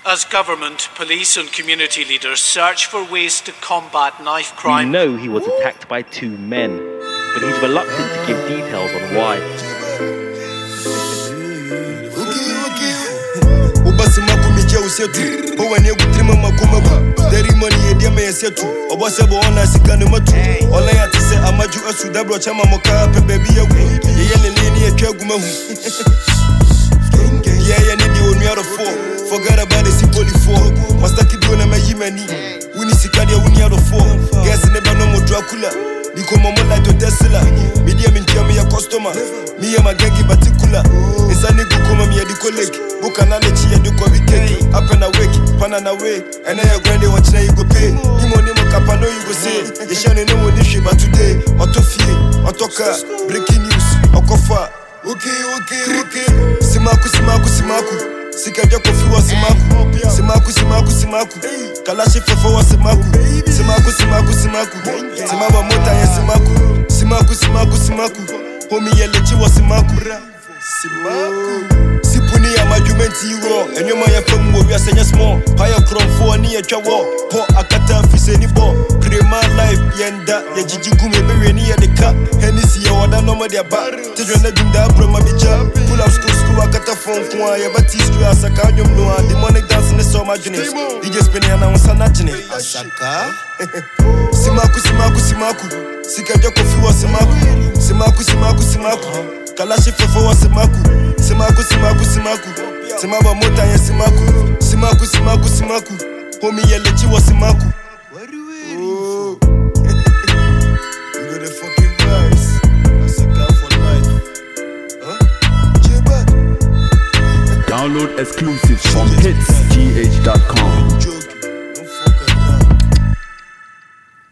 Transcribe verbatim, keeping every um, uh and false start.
As government, police and community leaders search for ways to combat knife crime... We know he was attacked by two men, but he's reluctant to give details on why. Yeah, yeah, need you on me out of four. Forget about the Sipoli four. Master Kidona Majimani. We need Sikadia, we need out of four. Guess never no more Dracula. Become a more like a Tesla. Medium in Germany, a customer. Me and my gangi particular. It's a nigga come me a the colleague. Book an allergy and do coffee cake. Up and awake, pan and away. And I agree what you go pay. You money, Capano, you go say. You shall know what this shit, but today, Autofie, Autoka, breaking news, Okofa. Okay, okay, okay. Simaku, simaku, simaku. Sikaja kofi wa simaku. Simaku, simaku, simaku. Kalashi fefe wa simaku. Simaku, simaku, simaku. Simaba mota ya simaku. Simaku, simaku, simaku. Homi yelechi wa simaku. Simaku. Sipuni ya majumenti iro. Enyoma ya femu wa senya small. Paya krom fo ni ya chawo. Po akata fise ni bo. Krema life yenda. Ya jijigume bewe ni ya deka. Hennessy ya wada noma dia ba. Tejo na jumda bro ma bicha. Pull up school school akata phone kwa. Ya batistu ya asaka nyom noa. Demonic dancing is so imaginary. D J spinning ya na wansana jine. Asaka. Simaku, simaku, simaku. Sikaja kofi wa simaku. Simaku, simaku, simaku. Kalashi fefe wa simaku. Simaku, simaku, simaku. Simaba mota ya simaku. Simaku, simaku, simaku. Homi yelechi wa simaku. What are we oh. You know the fucking vibes. That's a guy for life. Huh? J-Bad. Download exclusives from hits g h dot com.